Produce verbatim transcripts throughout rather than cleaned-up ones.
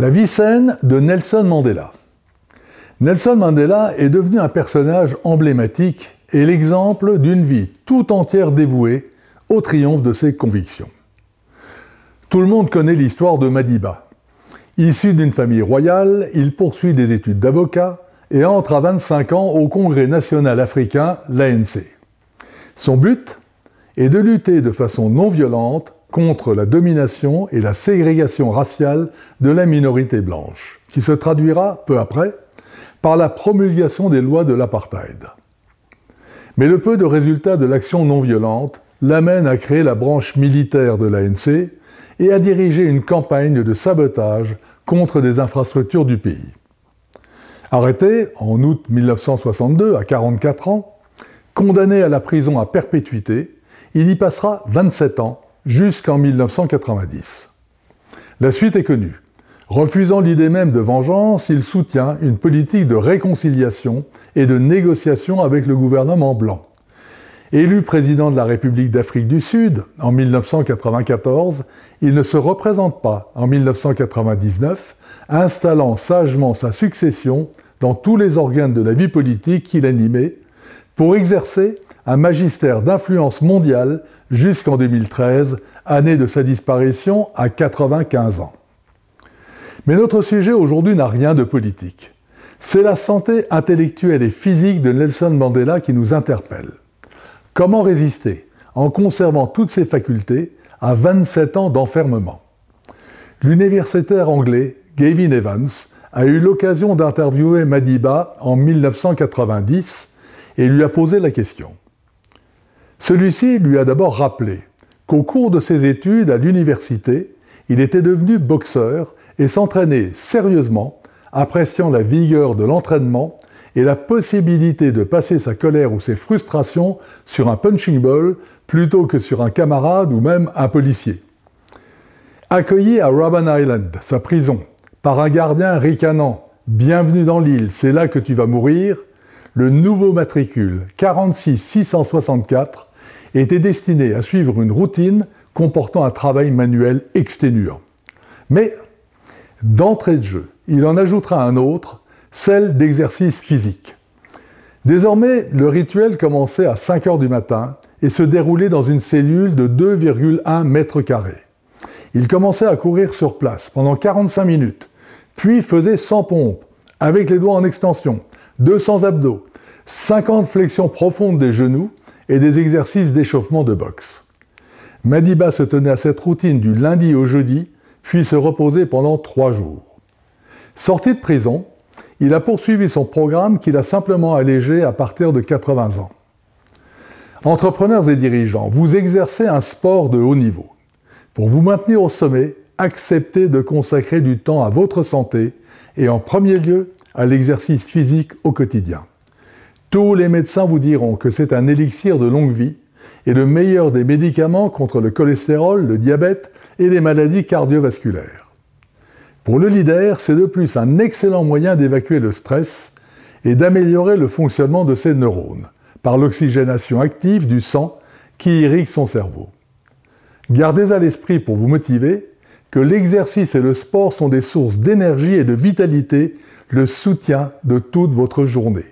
La vie saine de Nelson Mandela. Nelson Mandela est devenu un personnage emblématique et l'exemple d'une vie tout entière dévouée au triomphe de ses convictions. Tout le monde connaît l'histoire de Madiba. Issu d'une famille royale, il poursuit des études d'avocat et entre à vingt-cinq ans au Congrès national africain, l'A N C. Son but est de lutter de façon non violente contre la domination et la ségrégation raciale de la minorité blanche, qui se traduira, peu après, par la promulgation des lois de l'apartheid. Mais le peu de résultats de l'action non violente l'amène à créer la branche militaire de l'A N C et à diriger une campagne de sabotage contre des infrastructures du pays. Arrêté en août mille neuf cent soixante-deux à quarante-quatre ans, condamné à la prison à perpétuité, il y passera vingt-sept ans jusqu'en mille neuf cent quatre-vingt-dix. La suite est connue. Refusant l'idée même de vengeance, il soutient une politique de réconciliation et de négociation avec le gouvernement blanc. Élu président de la République d'Afrique du Sud en mille neuf cent quatre-vingt-quatorze, il ne se représente pas en mille neuf cent quatre-vingt-dix-neuf, installant sagement sa succession dans tous les organes de la vie politique qu'il animait, pour exercer un magistère d'influence mondiale jusqu'en deux mille treize, année de sa disparition à quatre-vingt-quinze ans. Mais notre sujet aujourd'hui n'a rien de politique. C'est la santé intellectuelle et physique de Nelson Mandela qui nous interpelle. Comment résister en conservant toutes ses facultés à vingt-sept ans d'enfermement? L'universitaire anglais Gavin Evans a eu l'occasion d'interviewer Madiba en mille neuf cent quatre-vingt-dix et lui a posé la question. Celui-ci lui a d'abord rappelé qu'au cours de ses études à l'université, il était devenu boxeur et s'entraînait sérieusement, appréciant la vigueur de l'entraînement et la possibilité de passer sa colère ou ses frustrations sur un punching ball plutôt que sur un camarade ou même un policier. Accueilli à Robben Island, sa prison, par un gardien ricanant « Bienvenue dans l'île, c'est là que tu vas mourir », le nouveau matricule quarante-six six cent soixante-quatre était destiné à suivre une routine comportant un travail manuel exténuant. Mais, d'entrée de jeu, il en ajoutera un autre, celle d'exercice physique. Désormais, le rituel commençait à cinq heures du matin et se déroulait dans une cellule de deux virgule un mètres carrés. Il commençait à courir sur place pendant quarante-cinq minutes, puis faisait cent pompes, avec les doigts en extension, deux cents abdos, cinquante flexions profondes des genoux et des exercices d'échauffement de boxe. Madiba se tenait à cette routine du lundi au jeudi, puis se reposait pendant trois jours. Sorti de prison, il a poursuivi son programme qu'il a simplement allégé à partir de quatre-vingts ans. Entrepreneurs et dirigeants, vous exercez un sport de haut niveau. Pour vous maintenir au sommet, acceptez de consacrer du temps à votre santé et en premier lieu à l'exercice physique au quotidien. Tous les médecins vous diront que c'est un élixir de longue vie et le meilleur des médicaments contre le cholestérol, le diabète et les maladies cardiovasculaires. Pour le leader, c'est de plus un excellent moyen d'évacuer le stress et d'améliorer le fonctionnement de ses neurones par l'oxygénation active du sang qui irrigue son cerveau. Gardez à l'esprit pour vous motiver que l'exercice et le sport sont des sources d'énergie et de vitalité, le soutien de toute votre journée.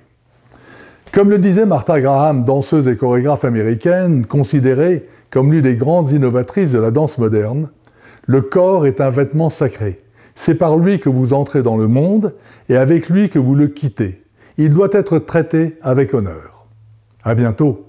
Comme le disait Martha Graham, danseuse et chorégraphe américaine, considérée comme l'une des grandes innovatrices de la danse moderne, le corps est un vêtement sacré. C'est par lui que vous entrez dans le monde et avec lui que vous le quittez. Il doit être traité avec honneur. À bientôt.